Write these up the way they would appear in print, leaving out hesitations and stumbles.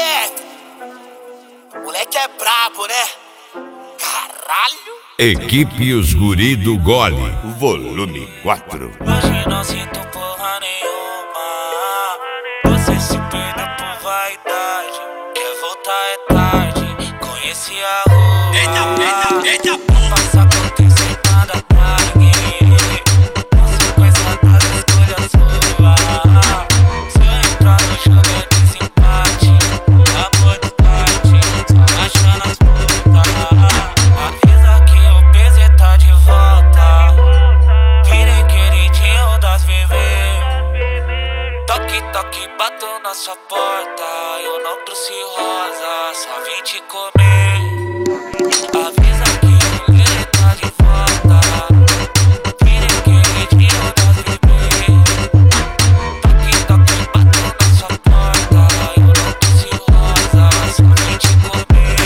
certo. Moleque é brabo, né? Caralho. Equipe Os Guri do Gole, volume 4. Hoje não sinto porra nenhuma. Você se perdeu por vaidade. Quer voltar é tarde. Conheci a rua. Eita, Não passa por ter sem nada pra ninguém. Consequência das escolhas suas. Se eu entrar no jogo é desempate. Amor de parte, só achando as putas. Avisa que o PZ tá de volta. Virei queridinho das VV. Toque, toque, bato na sua porta. Eu não trouxe rosa, só vim te comer. Avisa que o PZ tá de volta. Virei queridinho das VV. Toque, toque, bato na sua porta. Eu não trouxe rosa, só vim te comer.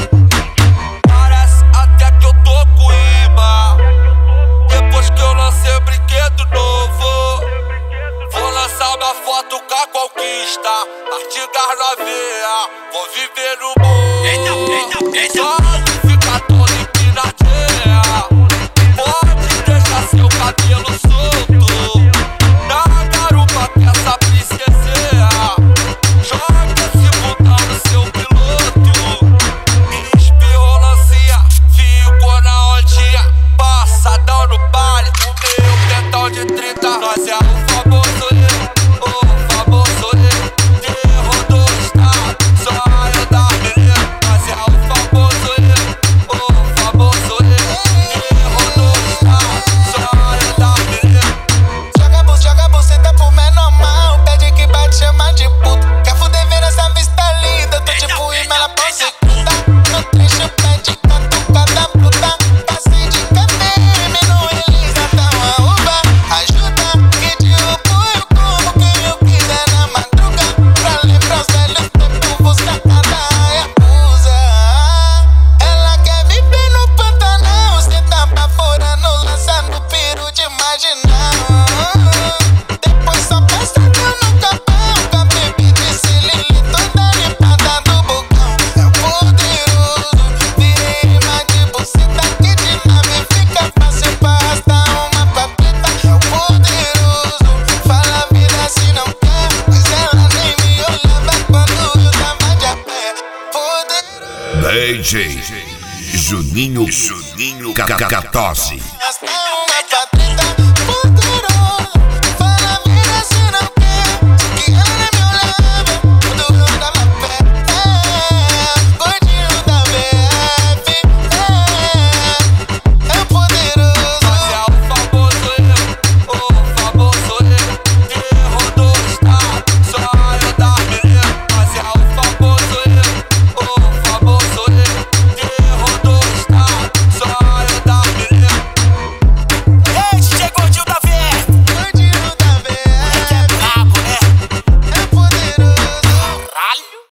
Parece até que eu tô com imã. Depois que eu lancei o brinquedo novo, vou lançar uma foto com a conquista. Artigas novinha, vou viver no mundo. Só fica todo empinadinha. Pode deixar seu cabelo solto na garupa que essa princesinha. Joga esse botão no seu piloto. Espirrou lancinha, ficou na ondinha. Passadão no baile, o meu pentão de 30. Nós é o famoso eu, o famoso eu. Terror do estado, sonho da menina. Nós é o famoso eu, o famoso eu. Terror do estado, sonho da menina. Joga buceta pro menor mal. Pede que bate, chama de puta. Quer fuder vendo essa vista linda? Tô tipo Imela prosseguida. No trecho pede catucada bruta. Passei de KPM no Elisa, dá uma uva. Ajuda que derrubo eu como quem eu quiser na madruga. Pra lembrar os velhos tempos, busca cada Yakuza. Ela quer viver no Pantanal. Cê tá baforando, lança no peru de marginal. Depois só passando no capão. Com a bebida e Celili toda limpada do bocão. É o poderoso, virei rima de buceta. Que de nave fica fácil pra arrastar uma papita. É o poderoso, fala a vida se não quer. Mas ela nem me olhava quando eu tava de a pé. Poderoso, DJ Juninho Catose. arrastar uma papita.